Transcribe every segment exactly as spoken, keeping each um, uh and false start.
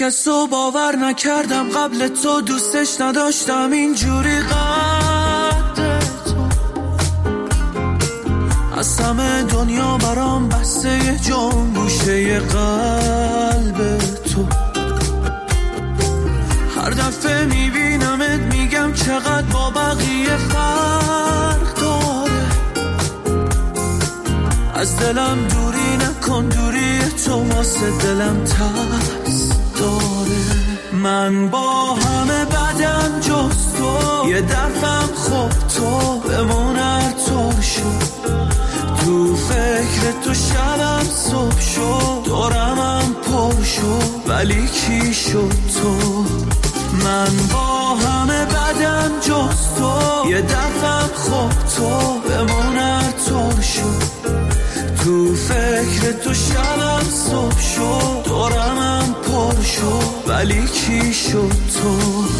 کس رو باور نکردم قبل تو، دوستش نداشتم اینجوری قد تو. از همه دنیا برام بسته یه جام گوشه قلب تو. هر دفعه میبینمت میگم چقدر با بقیه فرق داره. از دلم دوری نکن، دوری تو واسه دلم ترس داره. من با همه بدم جز تو، یه دفعم خوب تو بمون هر طور شد. تو فکر تو شبم صبح شد، دورمم پر شد ولی کی شد تو. من با همه بدم جز تو، یه دفعم خوب تو بمون هر طور شد. تو فکر تو شبم صبح شد، دورمم پر شد ولی کی شد تو.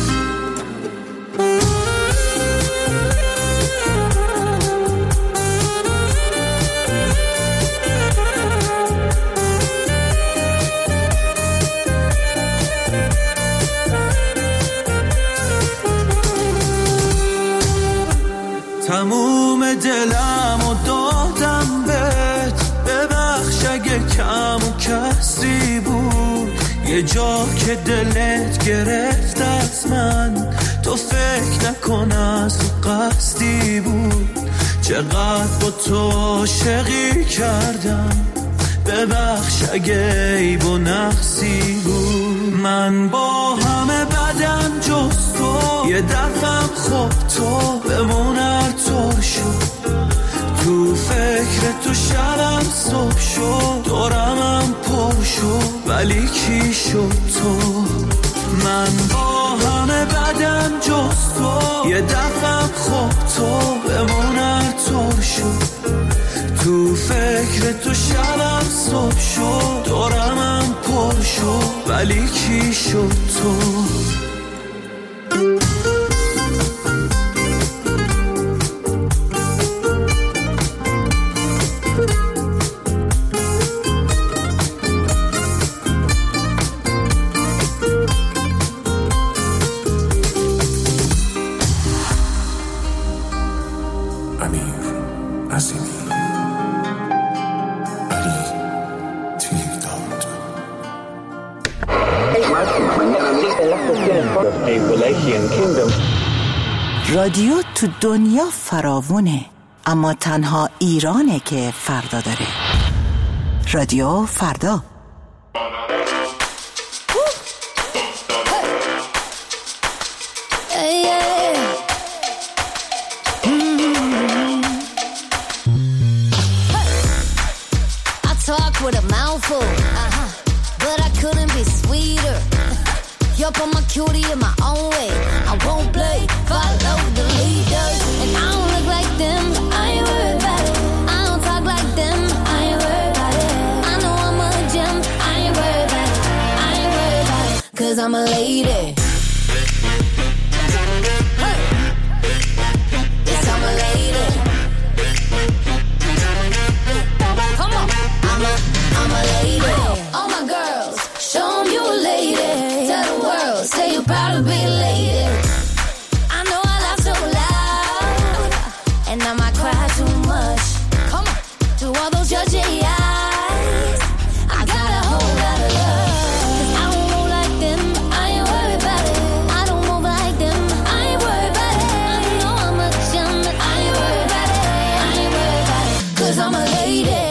تموم دلم و دادم بهت، ببخش اگه کم و کسی بود. یه جا که دلت گرفت از من، تو فکر نکن از قصدی بود. چقدر با تو عاشقی کردم، ببخش اگه عیب و نقصی بود. من با همه بدم جز تو، یه دفعم خوب تو بمون هر طور شد. تو فکر تو شبم صبح شد، دورمم پر شد ولی کی شد تو. من با همه بدم جز تو، یه دفعم خوب تو بمون هر طور شد. تو فکر تو شبم صبح شد، دورمم پر شد ولی کی شد تو. رادیو تو دنیا فراوونه، اما تنها ایرانه که فردا داره. رادیو فردا. With a mouthful, uh-huh. But I couldn't be sweeter. You're on my cutie in my own way. I won't play, follow the leaders. And I don't look like them, I ain't worried about it. I don't talk like them, I ain't worried about it. I know I'm a gem, I ain't worried about it. I ain't worried about it, cause I'm a lady. Hey. Yes, I'm a lady. Come on, I'm a I'm a lady. All my girls, show them you a lady. Tell the world, say you're proud to be a lady. I know I laugh so loud, and I might cry too much. Come on, to all those judgy eyes, I got a whole lot of love. Cause I don't move like them, I ain't worried about it. I don't move like them, I ain't worried about it. I know I'm a gem, but I ain't worried about it. I ain't worried about it, cause I'm a lady.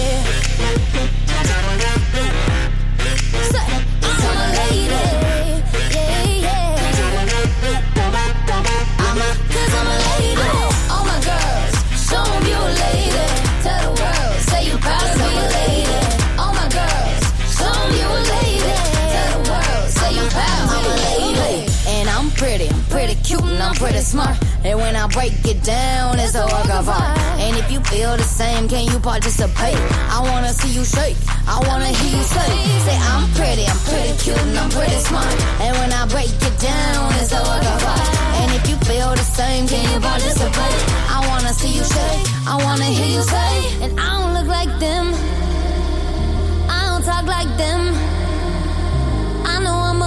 I'm pretty smart, and when I break it down, it's a work of art. And if you feel the same, can you participate? I wanna see you shake, I wanna hear you say, say I'm pretty, I'm pretty cute, and I'm pretty smart. And when I break it down, it's a work of art. And if you feel the same, can you participate? I wanna see you shake, I wanna hear you say, and I don't look like them, I don't talk like them. I know I'm a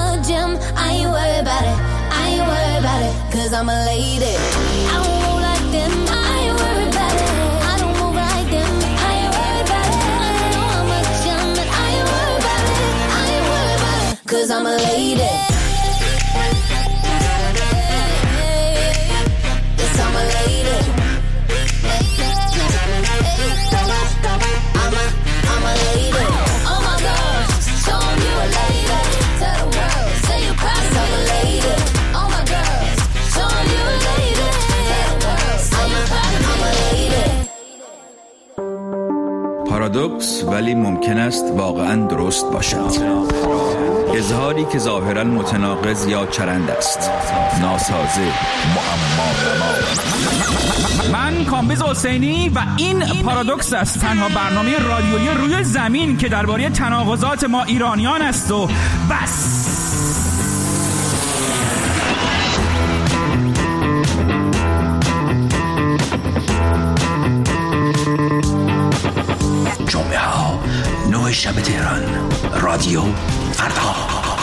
I ain't worried about it, I ain't worried about it, cause I'm a lady. I don't move like them, I ain't worried about it. I don't move like them, I ain't worried about it. I know how much I'm in, I ain't worried about it, I ain't worried about it, cause I'm a lady. Yes, I'm a lady. I'm a, I'm a lady. Oh my God, show 'em you a lady. Tell the world, say you're proud of I'm a lady. Oh my girls, show 'em you a lady. Tell the world, say you're proud of I'm a lady. پارادوکس ولی ممکن است واقعاً درست باشد. اظهاری که ظاهراً متناقض یا چرند است. ناسازه، معما. من کامبیز حسینی و این پارادوکس است، تنها برنامه رادیویی روی زمین که درباره تناقضات ما ایرانیان است و بس. جمعه ها نه شب تهران، رادیو فردا.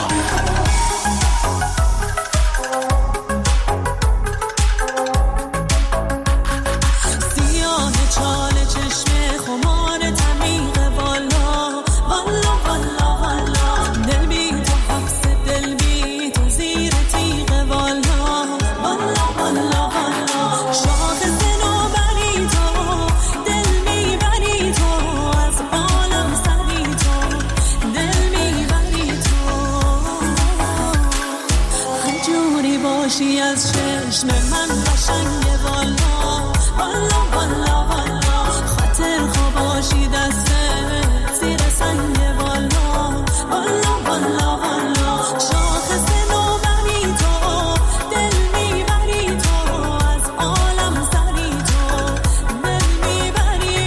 از چشم من قشنگه والا والا والا والا خاطر خواباشی دسته زیر سنگه والا والا والا والا شاخص نوبری تو دل میبری تو از عالم سری تو دل میبری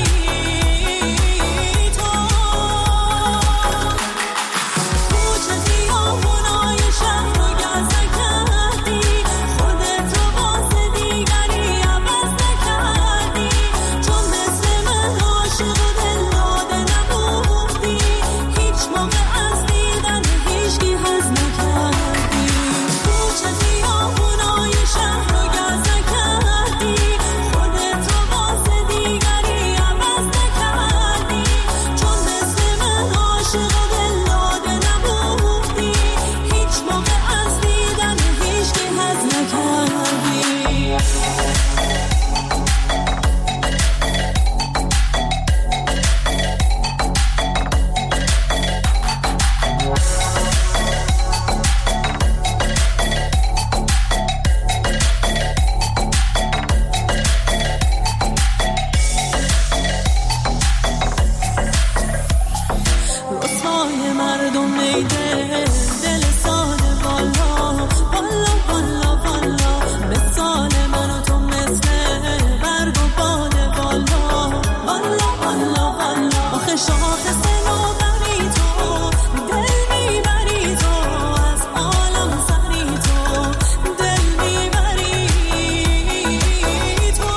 تو کوچه خیابونای شهر رو گزه کردی خودت رو واسه دیگری عوض نکردی چون مثل من عاشق و دل داده نبودی هیچ موقع از دیدن هیچکی حظ نکردی کوچه خیابونای شهر رو گزه کردی خودت رو واسه دیگری عوض نکردی چون مثل من عاشق و دل داده نبودی هیچ موقع از دیدن هیچکی حظ نکردی. رسوای مردم میده دل ساده والا والا والا والا مثال من و تو مثل برگ و باده والا والا والا والا آخه شاخص نوبری تو دل میبری تو از عالم سری تو دل میبری تو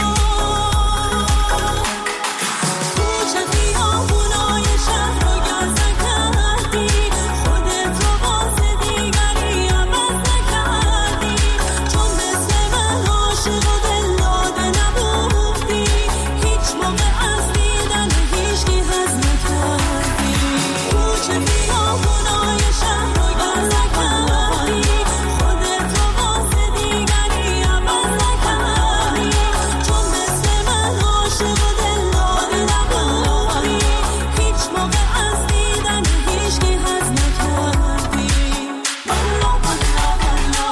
کوچه خیابونای شهر رو گزه کردی خودت رو واسه دیگری عوض نکردی چون مثل من عاشق و دل داده نبودی هیچ موقع از دیدن هیچکی حظ نکردی کوچه خیابونای شهر رو گزه کردی خودت رو واسه دیگری عوض نکردی چون مثل من عاشق و دل داده نبودی هیچ موقع از دیدن هیچکی حظ نکردی والا والا والا.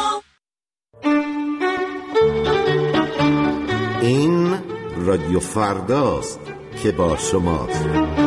این رادیو فرداست که با شماست.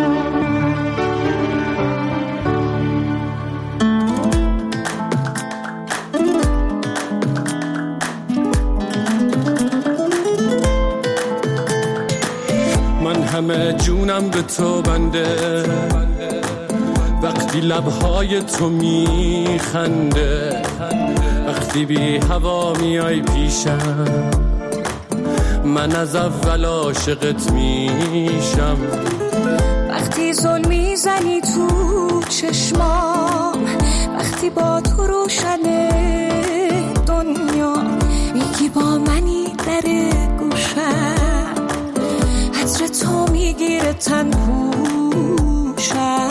من همه جونم به تو بنده وقتی لبهای تو میخنده وقتی بی هوا میای پیشم من از اول عاشقت میشم وقتی زل میزنی تو چشمام وقتی با تو روشنه دنیا، میگی با منی در گوشم، عطر تو میگیره تن پوشم،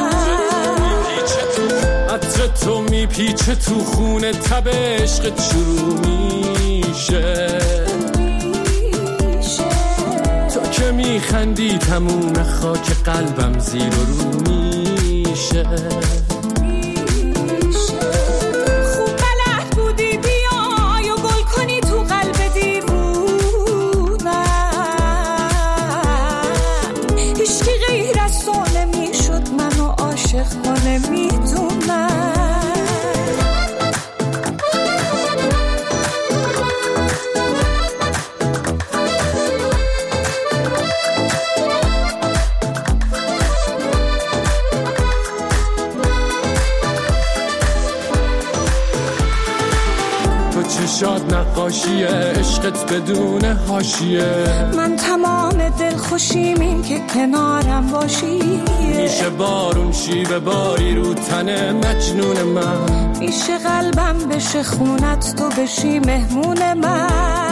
عطر تو میپیچه تو خونه، تب عشقت شروع میشه، تو که میخندی تموم خاک قلبم زیر و رو میشه. خوب بلد بودی بیای و گل کنی تو قلب دیوونم، هیچکی غیر از تو نمیشد منو عاشق کنه، میدونم. چشات نقاشیه، عشقت بدون حاشیه، من تمام دل خوشیم این که کنارم باشی، میشه بارون شیب باری رو تن مجنون من، میشه قلبم بشه خونت تو بشی مهمون من،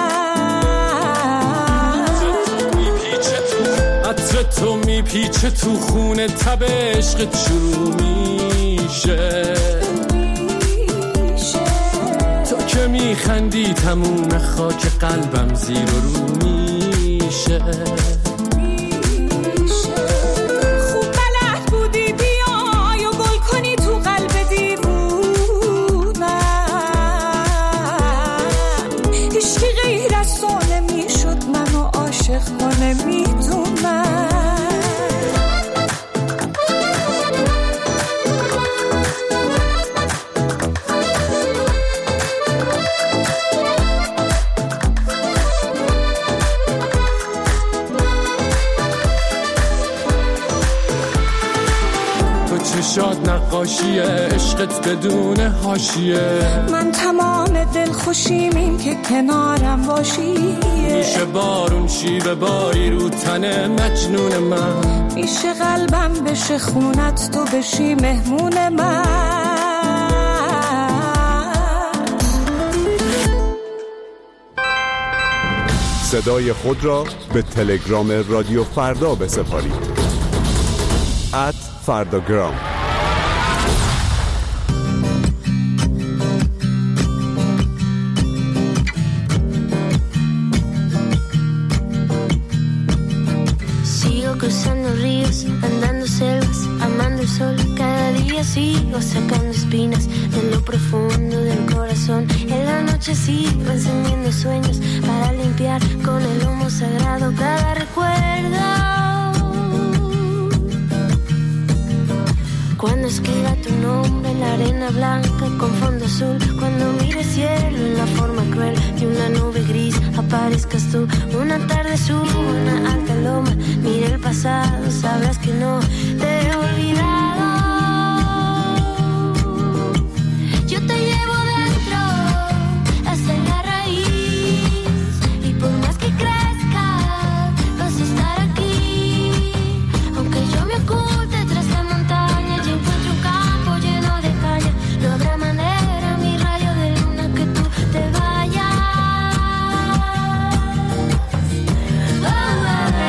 عطر تو میپیچه تو خونه، تب عشقت شروع میشه، که میخندی تموم خاک قلبم زیر و رو میشه. خوب بلد بودی بیای و گل کنی تو قلب دیوونم، هیچکی غیر از تو نمیشد منو عاشق کنه، میدونم. چشات نقاشیه، عشقت بدون حاشیه، من تمام دل خوشیم این که کنارم باشی، میشه بارون شیب باری رو تن مجنون من، میشه قلبم بشه خونت تو بشی مهمون من. صدای خود را به تلگرام رادیو فردا بسپارید. ات فرداگرام. Sigo cruzando ríos, andando selvas, amando el sol. Cada día sigo sacando espinas de lo profundo del corazón. En la noche sigo encendiendo sueños para limpiar con el humo sagrado cada recuerdo. Cuando escriba tu nombre en la arena blanca con fondo azul, cuando mire cielo en la forma cruel de una nube gris, aparezcas tú. Una tarde subo una alta loma, mire el pasado, sabrás que no te he olvidado. Yo te llevo dentro hasta la raíz, y por más que crezca vas a estar aquí. Aunque yo me oculte tras la montaña, yo encuentro un campo lleno de caña. No habrá manera, mi rayo de luna, que tú te vayas. Oh, oh, oh.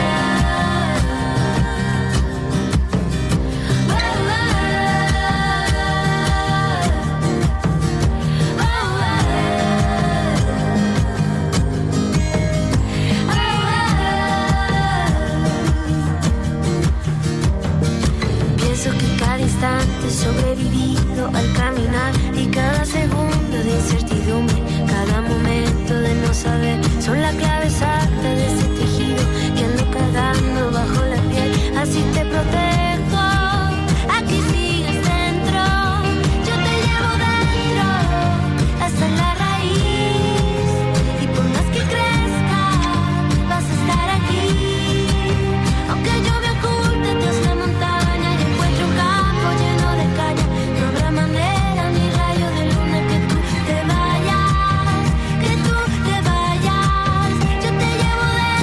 He sobrevivido al caminar, y cada segundo de incertidumbre, cada momento de no saber, son la clave exacta de ese tejido que ando cargando bajo la piel. Así te protejo, aquí sigues dentro. Yo te llevo dentro hasta la raíz, y por más que crezca vas a estar aquí. Aunque yo me oculte tras la montaña y encuentre un campo lleno de caña, no habrá manera, mi rayo de luna, que tú te vayas, que tú te vayas. Yo te llevo dentro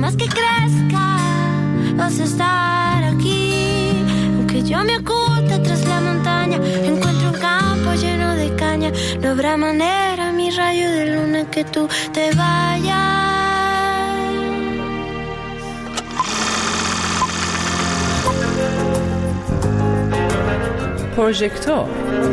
más que crezca, vas a estar aquí. Aunque yo me oculte tras la montaña, encuentro un campo lleno de caña. No habrá manera, mi rayo de luna, que tú te vayas. پروژکتور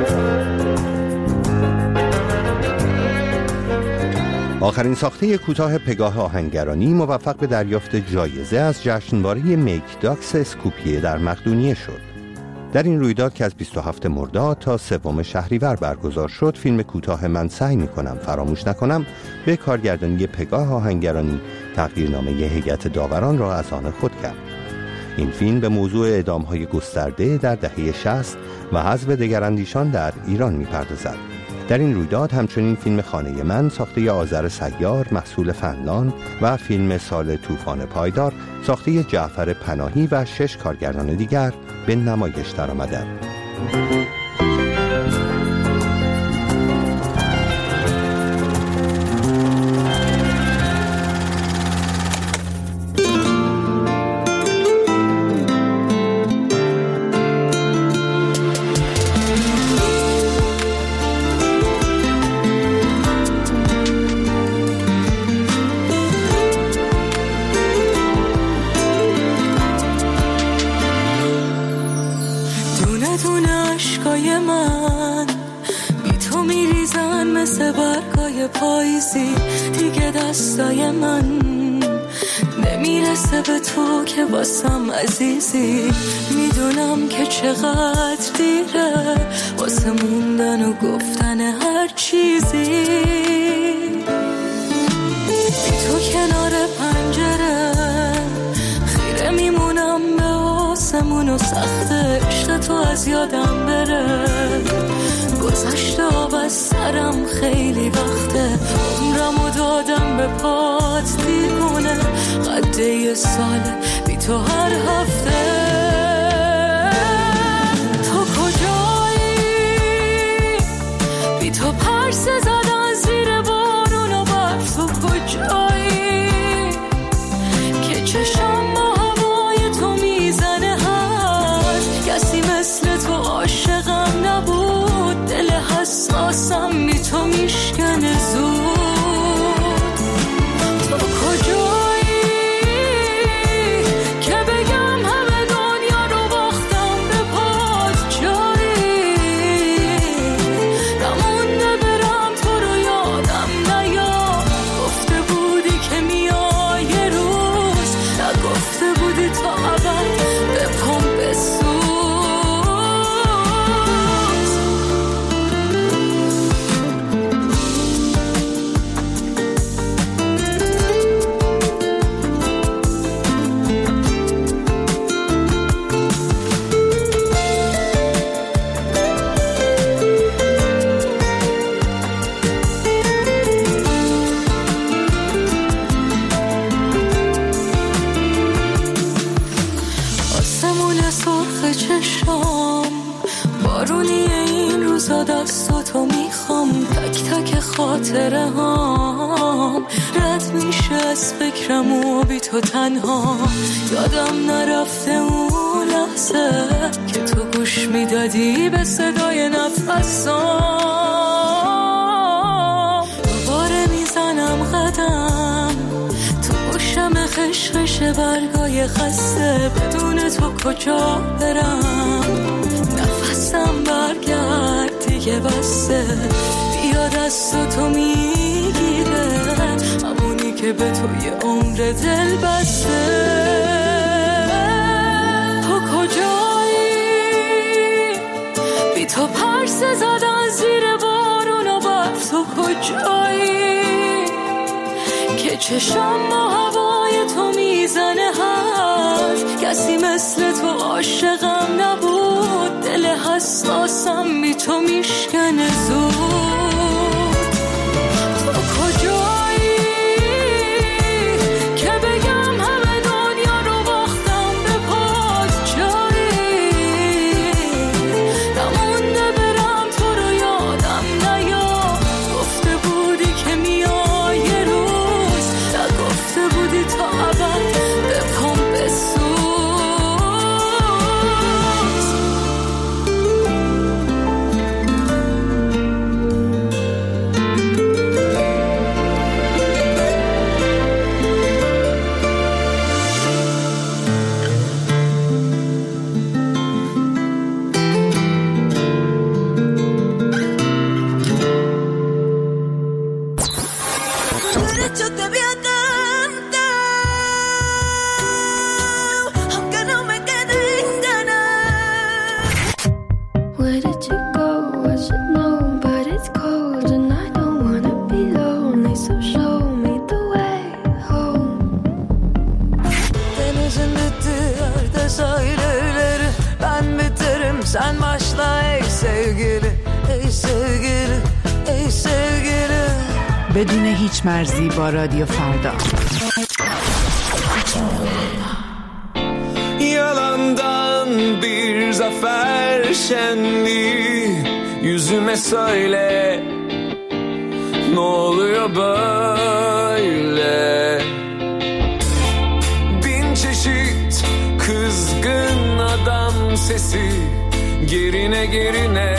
آخرین ساخته کوتاه پگاه آهنگرانی موفق به دریافت جایزه از جشنواره میک داکس اسکوپیه در مقدونیه شد. در این رویداد که از بیست و هفتم مرداد تا سوم شهریور برگزار شد، فیلم کوتاه من سعی می‌کنم فراموش نکنم به کارگردانی پگاه آهنگرانی تقدیرنامه هیئت داوران را از آن خود کرد. این فیلم به موضوع اعدام‌های گسترده در دهه شصت و حذف دگراندیشان در ایران می‌پردازد. در این رویداد همچنین فیلم خانه من ساخته آذر سیار محصول فنلاند و فیلم سال طوفان پایدار ساخته جعفر پناهی و شش کارگردان دیگر به نمایش درآمدند. پاییزی دیگه دستای من نمیرسه به تو که واسم عزیزی. میدونم که چقدر دیره واسه موندن و گفتن هر چیزی. بی تو کنار پنجره خیره میمونم به آسمون و سخت عشق تو از یادم بره. گذشته آب از سرم خیلی وقته، عمرمو دادم به پات دیوونه. قده یه ساله بی تو هر هفته. تو کجایی؟ بی تو پرسه زدن زیر بارون و برف. تو کجایی که چشم با هوای تو میزنه هست؟ کسی مثل تو عاشقم نبود. دل حساسم بی تو میشکنه زود. تو کجایی که بگم همه دنیا رو باختم به پات؟ جایی نمونده برم تو رو یادم نیاد. گفته بودی که میای یه روز، نگفته بودی تا ابد به پام بسوز. دستاتو میخوام، تک تک خاطره هام رد میشه از فکرم و بی تو تنها. یادم نرفته اون لحظه که تو گوش میدادی به صدای نفسام. دوباره میزنم قدم تو گوشم خشخش برگای خسته. بدون تو کجا برم؟ نفسم برگرد دیگه بسته. بیا دست تو میگیره همونی که به تو یه عمر دل بسته. تو کجایی؟ بی تو پرسه زدن زیر بارون و برف. تو کجایی که چشم با هوای تو میزنه هست؟ کسی مثل تو عاشقم نبود. دل حساسم بی تو میشکنه زود. تو کجایی که بگم همه دنیا رو باختم به پات؟ جایی نمونده برم تو رو یادم نیاد. گفته بودی که میای یه روز، نگفته بودی تا ابد benzin bitti yerde sayıları. Ben biterim sen başla ey sevgili, ey sevgili, ey sevgili. بدون هیچ مرزی با رادیو فردا. Yalandan bir zafer şenliği yüzüme söyle, ne oluyor böyle? Bin çeşit kızgın adam sesi gerine gerine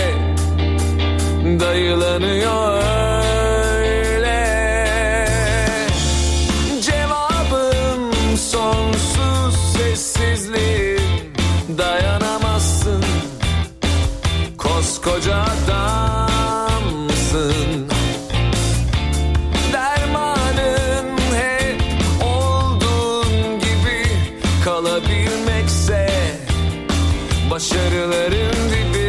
dayılanıyor öyle. Cevabım sonsuz sessizliğim, dayanamazsın, koskoca adamsın. Dermanın hep olduğun gibi kalabilmekse başarıların dibi.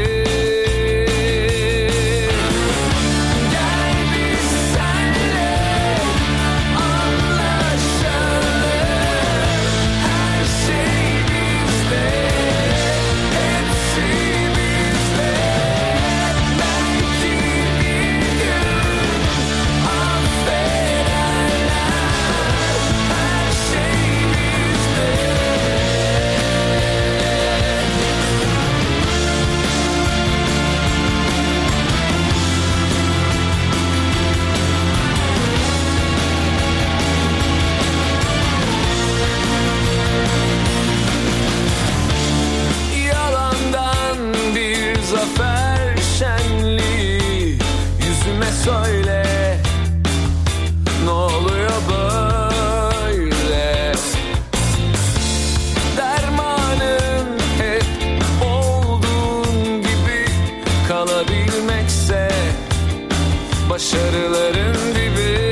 Söyle, ne oluyor böyle? Dermanın hep olduğun gibi kalabilmekse başarıların dibi.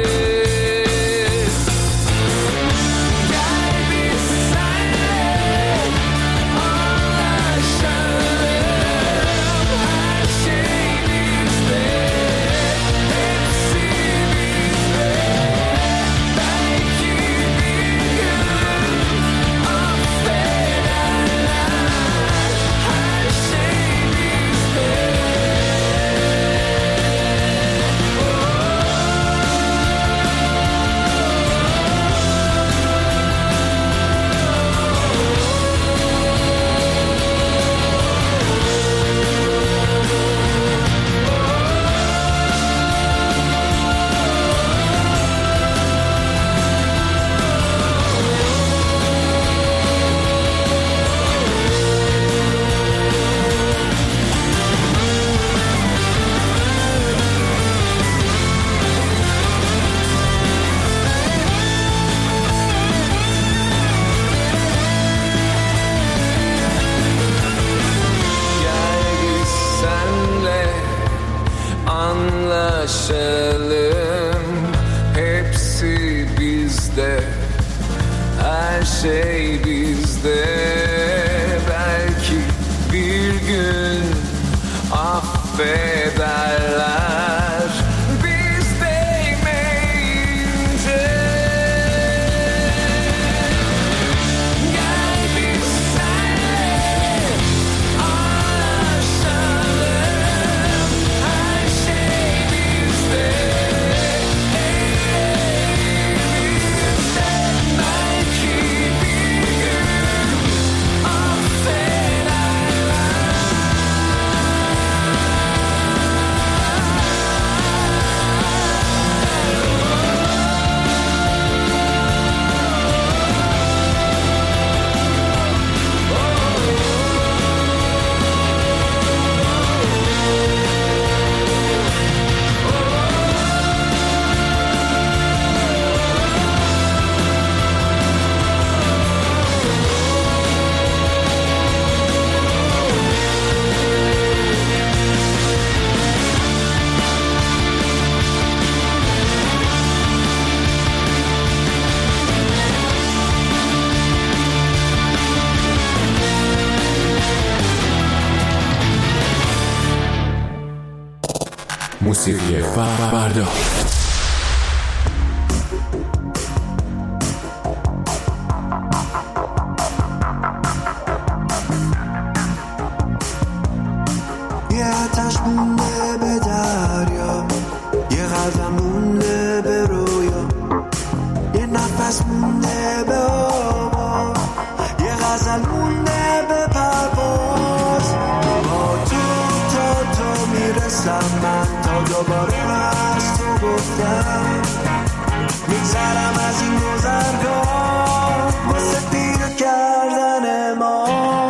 Anlaşalım, hepsi bizde, her şey bizde. Belki bir gün affederler biz değmeyince. Gel biz senle anlaşalım, her şey bizde, elimizde. Belki bir gün affederler. موسیقی فردا. دوباره از تو گفتم میگذرم از این گذرگاه واسه پیدا کردن ما.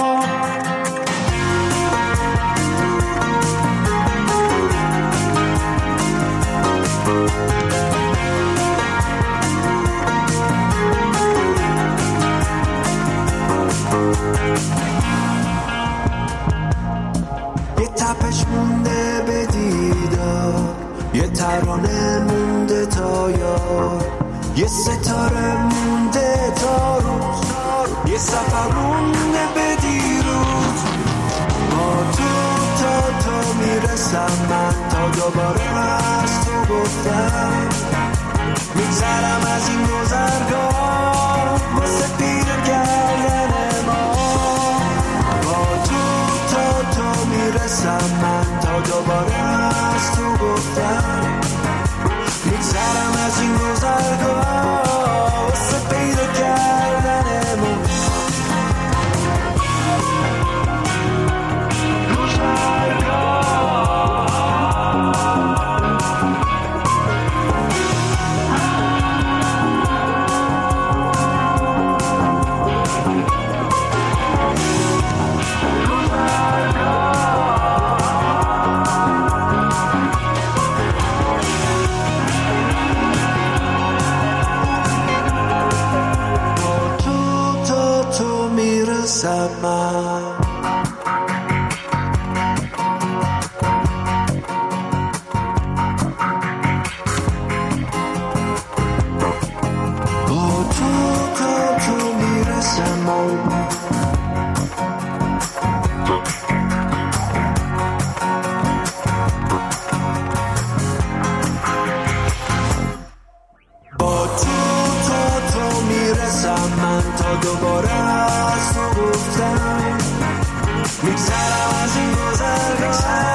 یه تپش مونده به دیدار، یه ترانه مونده تا یار، یه ستاره مونده تا روز، یه سفر مونده به دیروز. با تو تا تو میرسم من تا دوباره از تو گفتم میگذرم از این گذرگاه واسه پیدا کردن ما. با تو تا تو میرسم من تا دوباره از تو گفتم میگذرم از این گذرگاه واسه پیدا کردن ما. دوباره از تو گفتم میگذرم از این گذرگاه